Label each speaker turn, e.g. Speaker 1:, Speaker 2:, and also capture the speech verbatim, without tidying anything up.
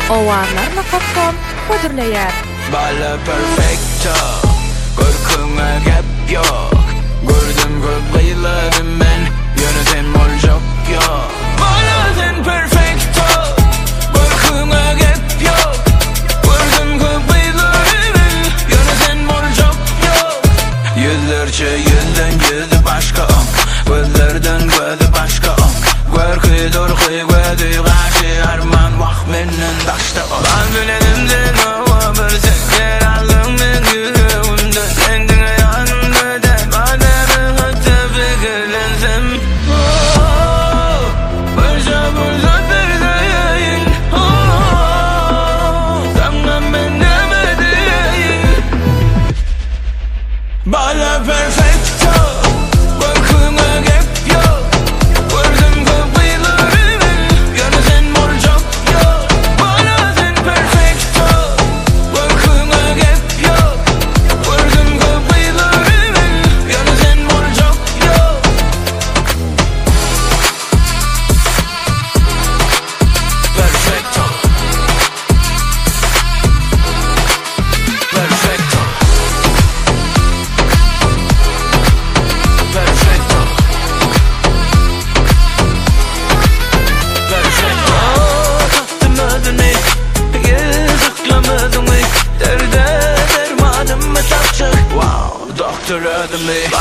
Speaker 1: owarlarla kopton ködürleýär.
Speaker 2: Bala perfecto, korkuma gep yok. Gördüm köp gıyladım men, yönetem boljak yok. Bala sen perfecto, korkuma gep yok. Gördüm köp gıyladım men, yönetem boljak yok. Yüzlerce yüzden yüzü başka ok, gözlerden gözü başka ok. Görkü dorkı gözü gaşı arman vak menden daşta ok. Ben bilenimden hava bir seker aldım men yüzümden. Sendin ayağında da madem hatta fikirlensem. Başa bursa derdeyim. Tamam ben demedeyim. Bala perfecto, korkuma gep yok. Gördüm kapılarımın, yanı sen boljak yok. Bala sen perfecto, korkuma gep yok. Gördüm kapılarımın, yanı sen boljak yok. Perfecto, perfecto. Perfecto, perfecto. Taktım adını, yazıklamadın mı? Derde dermanım mı tapacak? Wow, doktor adımı.